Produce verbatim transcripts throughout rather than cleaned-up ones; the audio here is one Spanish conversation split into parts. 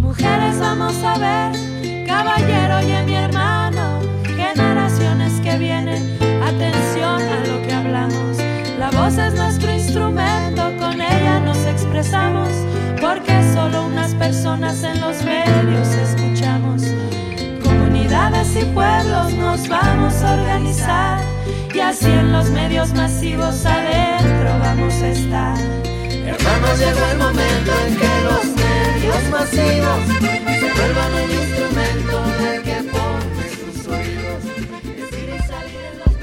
Mujeres, vamos a ver, caballero, oye mi hermano, generaciones que vienen, atención a lo que hablamos. La voz es nuestro instrumento, con ella nos expresamos, porque solo unas personas en los medios escuchamos. Comunidades y pueblos nos vamos a organizar, y así en los medios masivos adentro vamos a estar. Hermanos, llegó el momento en que los medios masivos se vuelvan el instrumento del que pone sus oídos. Decir y salir en los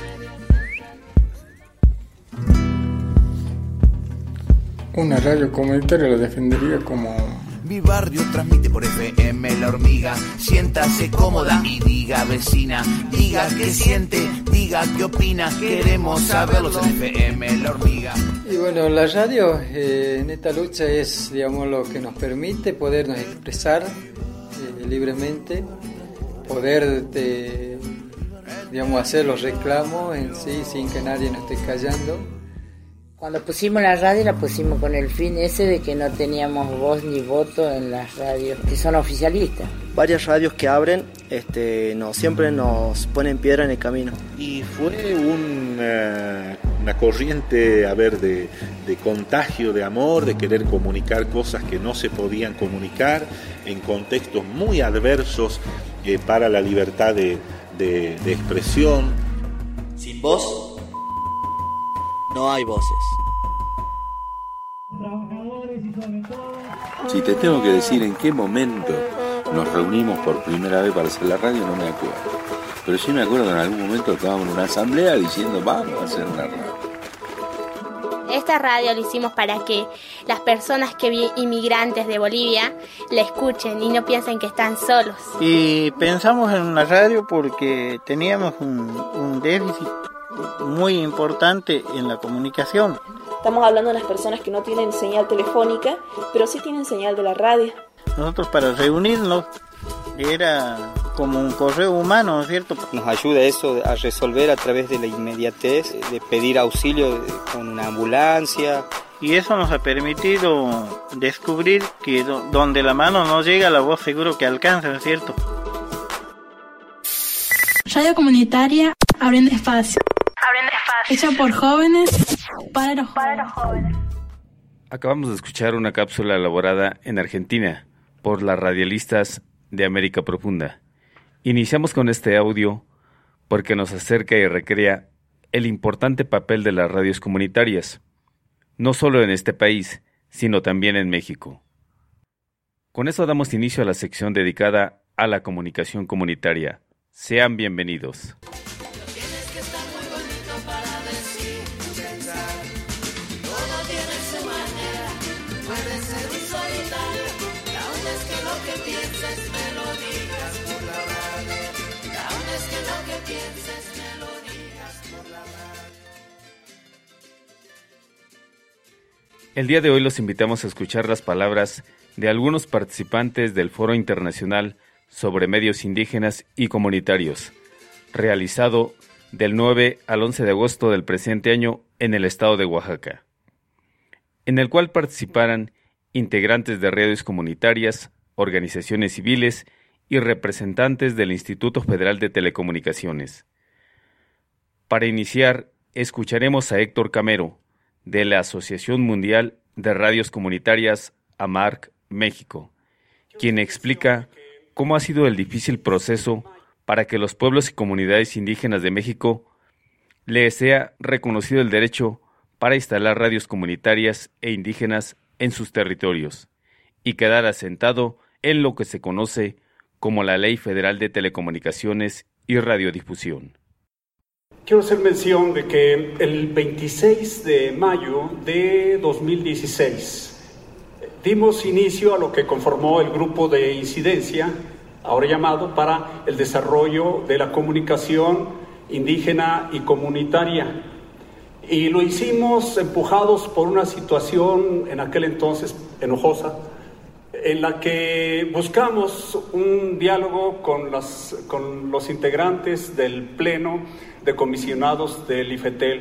medios. Una radio comunitaria lo defendería como... Mi barrio transmite por F M La Hormiga. Siéntase cómoda y diga vecina, diga qué siente, diga qué opina. Queremos saberlos en F M La Hormiga. Y bueno, la radio eh, en esta lucha es, digamos, lo que nos permite podernos expresar eh, libremente, poder, eh, digamos, hacer los reclamos en sí sin que nadie nos esté callando. Cuando pusimos la radio la pusimos con el fin ese de que no teníamos voz ni voto en las radios que son oficialistas. Varias radios que abren este, no, siempre nos ponen piedra en el camino. Y fue un, uh, una corriente a ver, de, de contagio de amor, de querer comunicar cosas que no se podían comunicar en contextos muy adversos eh, para la libertad de, de, de expresión. Sin voz no hay voces. Si te tengo que decir en qué momento nos reunimos por primera vez para hacer la radio, no me acuerdo. Pero sí me acuerdo que en algún momento estábamos en una asamblea diciendo vamos a hacer una radio. Esta radio lo hicimos para que las personas que vi inmigrantes de Bolivia la escuchen y no piensen que están solos. Y pensamos en una radio porque teníamos un, un déficit muy importante en la comunicación. Estamos hablando de las personas que no tienen señal telefónica, pero sí tienen señal de la radio. Nosotros para reunirnos era como un correo humano, ¿no es cierto? Nos ayuda eso a resolver a través de la inmediatez, de pedir auxilio con una ambulancia. Y eso nos ha permitido descubrir que do, donde la mano no llega, la voz seguro que alcanza, ¿no es cierto? Radio comunitaria Abriendo Espacio. Abriendo Espacio. Hecha por jóvenes, para los, para los jóvenes. Acabamos de escuchar una cápsula elaborada en Argentina por las radialistas de América Profunda. Iniciamos con este audio porque nos acerca y recrea el importante papel de las radios comunitarias, no solo en este país, sino también en México. Con eso damos inicio a la sección dedicada a la comunicación comunitaria. Sean bienvenidos. El día de hoy los invitamos a escuchar las palabras de algunos participantes del Foro Internacional sobre Medios Indígenas y Comunitarios, realizado del nueve al once de agosto del presente año en el estado de Oaxaca, en el cual participaran integrantes de radios comunitarias, organizaciones civiles y representantes del Instituto Federal de Telecomunicaciones. Para iniciar, escucharemos a Héctor Camero, de la Asociación Mundial de Radios Comunitarias, AMARC, México, quien explica cómo ha sido el difícil proceso para que los pueblos y comunidades indígenas de México les sea reconocido el derecho para instalar radios comunitarias e indígenas en sus territorios y quedar asentado en lo que se conoce como la Ley Federal de Telecomunicaciones y Radiodifusión. Quiero hacer mención de que el veintiséis de mayo de dos mil dieciséis dimos inicio a lo que conformó el grupo de incidencia, ahora llamado para el desarrollo de la comunicación indígena y comunitaria. Y lo hicimos empujados por una situación en aquel entonces enojosa, en la que buscamos un diálogo con, las, con los integrantes del Pleno de Comisionados del IFETEL,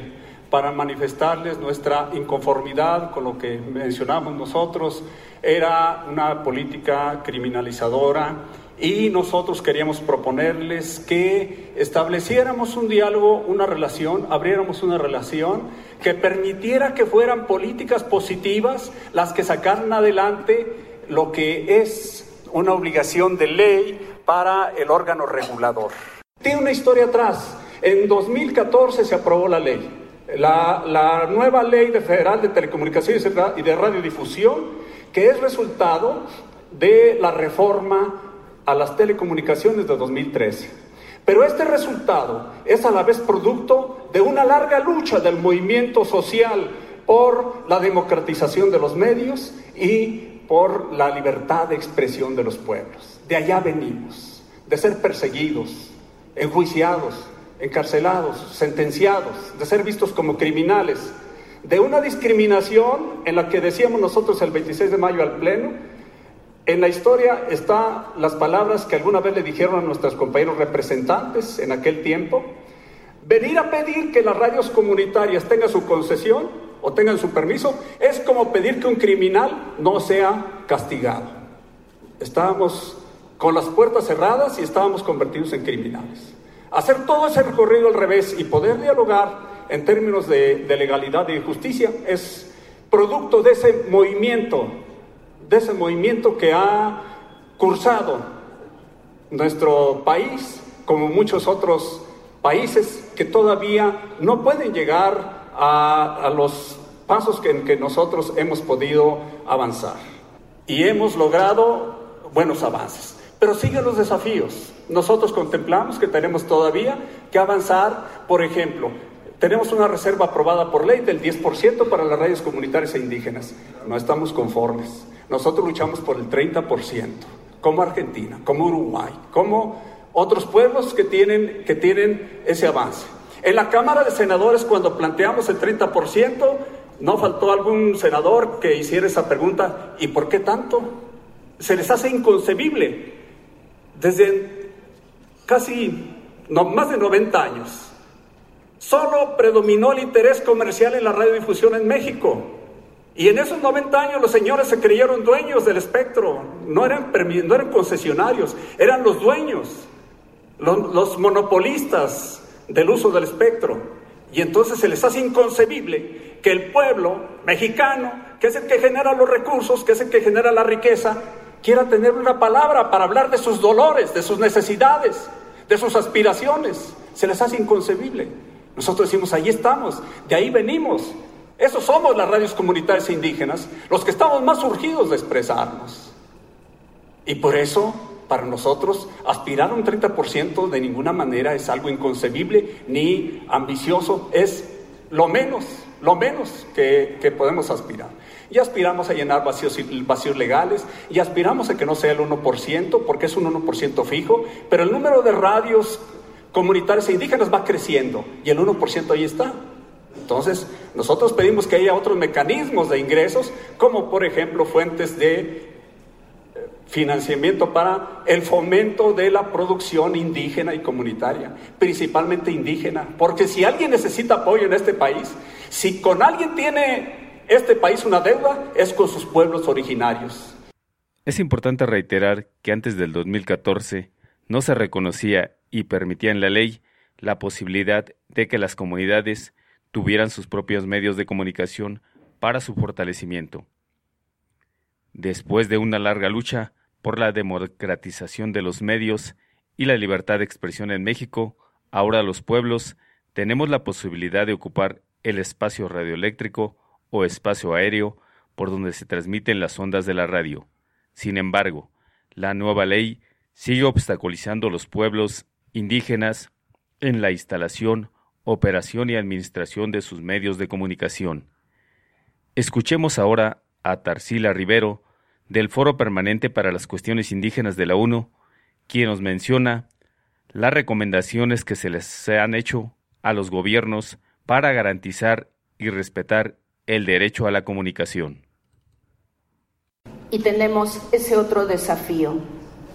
para manifestarles nuestra inconformidad con lo que mencionamos nosotros. Era una política criminalizadora y nosotros queríamos proponerles que estableciéramos un diálogo, una relación, abriéramos una relación que permitiera que fueran políticas positivas las que sacaran adelante lo que es una obligación de ley para el órgano regulador. Tiene una historia atrás. En dos mil catorce se aprobó la ley, la, la nueva ley de federal de telecomunicaciones y de radiodifusión, que es resultado de la reforma a las telecomunicaciones de dos mil trece. Pero este resultado es a la vez producto de una larga lucha del movimiento social por la democratización de los medios y por la libertad de expresión de los pueblos. De allá venimos, de ser perseguidos, enjuiciados, encarcelados, sentenciados, de ser vistos como criminales, de una discriminación en la que decíamos nosotros el veintiséis de mayo al Pleno. En la historia están las palabras que alguna vez le dijeron a nuestros compañeros representantes en aquel tiempo: venir a pedir que las radios comunitarias tengan su concesión o tengan su permiso es como pedir que un criminal no sea castigado. Estábamos con las puertas cerradas y estábamos convertidos en criminales. Hacer todo ese recorrido al revés y poder dialogar en términos de, de legalidad y justicia es producto de ese movimiento, de ese movimiento que ha cursado nuestro país, como muchos otros países que todavía no pueden llegar a, a los pasos que, en que nosotros hemos podido avanzar. Y hemos logrado buenos avances. Pero siguen los desafíos. Nosotros contemplamos que tenemos todavía que avanzar. Por ejemplo, tenemos una reserva aprobada por ley del diez por ciento para las radios comunitarias e indígenas. No estamos conformes. Nosotros luchamos por el treinta por ciento, como Argentina, como Uruguay, como otros pueblos que tienen, que tienen ese avance. En la Cámara de Senadores, cuando planteamos el treinta por ciento, no faltó algún senador que hiciera esa pregunta: ¿y por qué tanto? Se les hace inconcebible. Desde casi no, más de noventa años, solo predominó el interés comercial en la radiodifusión en México. Y en esos noventa años los señores se creyeron dueños del espectro. No eran, no eran concesionarios, eran los dueños, los, los monopolistas del uso del espectro. Y entonces se les hace inconcebible que el pueblo mexicano, que es el que genera los recursos, que es el que genera la riqueza, quiera tener una palabra para hablar de sus dolores, de sus necesidades, de sus aspiraciones. Se les hace inconcebible. Nosotros decimos: ahí estamos, de ahí venimos. Esos somos las radios comunitarias e indígenas, los que estamos más urgidos de expresarnos. Y por eso, para nosotros, aspirar a un treinta por ciento de ninguna manera es algo inconcebible ni ambicioso. Es lo menos, lo menos que, que podemos aspirar. Y aspiramos a llenar vacíos, vacíos legales, y aspiramos a que no sea el uno por ciento, porque es un uno por ciento fijo, pero el número de radios comunitarias e indígenas va creciendo, y el uno por ciento ahí está. Entonces, nosotros pedimos que haya otros mecanismos de ingresos, como por ejemplo fuentes de financiamiento para el fomento de la producción indígena y comunitaria, principalmente indígena, porque si alguien necesita apoyo en este país, si con alguien tiene este país una deuda, es con sus pueblos originarios. Es importante reiterar que antes del dos mil catorce no se reconocía y permitía en la ley la posibilidad de que las comunidades tuvieran sus propios medios de comunicación para su fortalecimiento. Después de una larga lucha por la democratización de los medios y la libertad de expresión en México, ahora los pueblos tenemos la posibilidad de ocupar el espacio radioeléctrico o espacio aéreo por donde se transmiten las ondas de la radio. Sin embargo, la nueva ley sigue obstaculizando a los pueblos indígenas en la instalación, operación y administración de sus medios de comunicación. Escuchemos ahora a Tarsila Rivero, del Foro Permanente para las Cuestiones Indígenas de la ONU, quien nos menciona las recomendaciones que se les han hecho a los gobiernos para garantizar y respetar el derecho a la comunicación. Y tenemos ese otro desafío: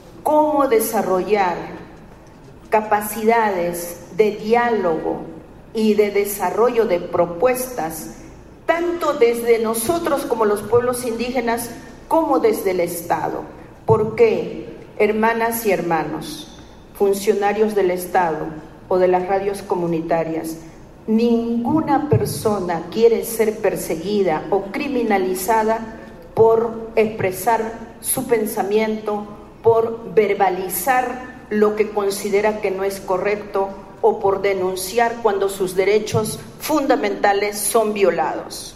cómo desarrollar capacidades de diálogo y de desarrollo de propuestas, tanto desde nosotros como los pueblos indígenas, como desde el Estado. ¿Por qué, hermanas y hermanos, funcionarios del Estado o de las radios comunitarias? Ninguna persona quiere ser perseguida o criminalizada por expresar su pensamiento, por verbalizar lo que considera que no es correcto o por denunciar cuando sus derechos fundamentales son violados.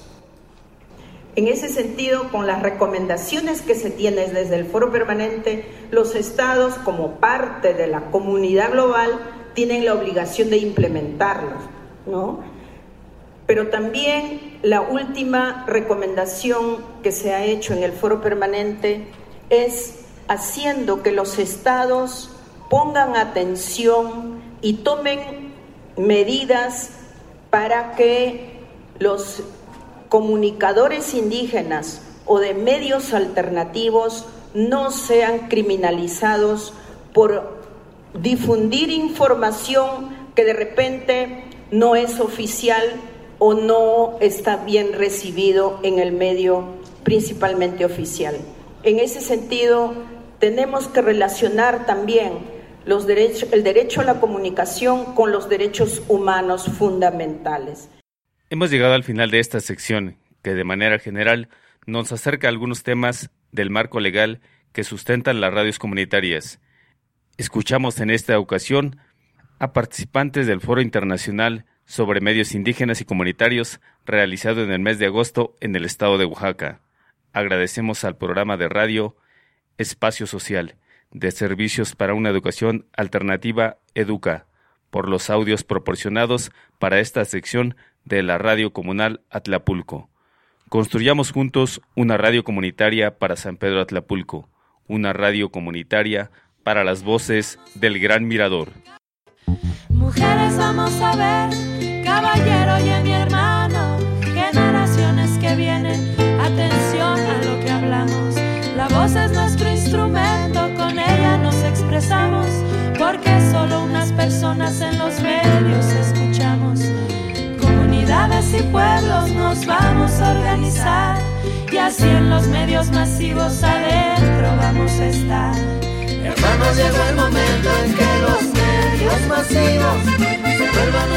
En ese sentido, con las recomendaciones que se tienen desde el Foro Permanente, los estados, como parte de la comunidad global, tienen la obligación de implementarlos, ¿no? Pero también la última recomendación que se ha hecho en el Foro Permanente es haciendo que los estados pongan atención y tomen medidas para que los comunicadores indígenas o de medios alternativos no sean criminalizados por difundir información que de repente no es oficial o no está bien recibido en el medio principalmente oficial. En ese sentido, tenemos que relacionar también los derechos, el derecho a la comunicación con los derechos humanos fundamentales. Hemos llegado al final de esta sección, que de manera general nos acerca a algunos temas del marco legal que sustentan las radios comunitarias. Escuchamos en esta ocasión a participantes del Foro Internacional sobre Medios Indígenas y Comunitarios realizado en el mes de agosto en el estado de Oaxaca. Agradecemos al programa de radio Espacio Social de Servicios para una Educación Alternativa Educa por los audios proporcionados para esta sección de la Radio Comunal Atlapulco. Construyamos juntos una radio comunitaria para San Pedro Atlapulco, una radio comunitaria para las voces del Gran Mirador. Mujeres, vamos a ver, caballero y mi hermano, generaciones que vienen, atención a lo que hablamos. La voz es nuestro instrumento, con ella nos expresamos, porque solo unas personas en los medios escuchamos. Comunidades y pueblos nos vamos a organizar, y así en los medios masivos adentro vamos a estar. Hermanos, llegó el momento en que los medios masivos se vuelvan